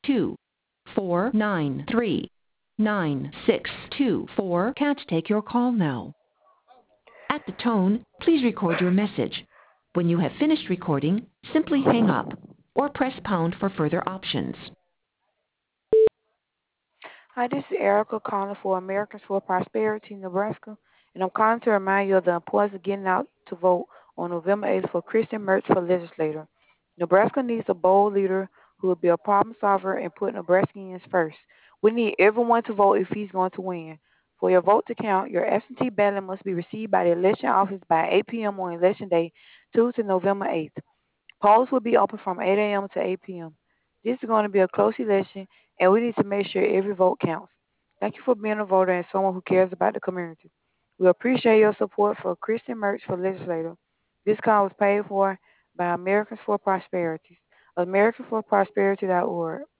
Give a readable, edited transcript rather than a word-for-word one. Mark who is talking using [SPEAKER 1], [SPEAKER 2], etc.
[SPEAKER 1] 2493964 can't take your call now. At the tone, please record your message. When you have finished recording, simply hang up or press pound for further options.
[SPEAKER 2] Hi, this is Erica calling for Americans for Prosperity, Nebraska, and I'm calling to remind you of the importance of getting out to vote on November 8th for Christian Mertz for legislator. Nebraska needs a bold leader who will be a problem solver and put Nebraskans first. We need everyone to vote if he's going to win. For your vote to count, your absentee ballot must be received by the election office by 8 p.m. on Election Day, Tuesday, November 8th. Polls will be open from 8 a.m. to 8 p.m. This is going to be a close election, and we need to make sure every vote counts. Thank you for being a voter and someone who cares about the community. We appreciate your support for Christian Mertz for legislator. This call was paid for by Americans for Prosperity, AmericansForProsperity.org.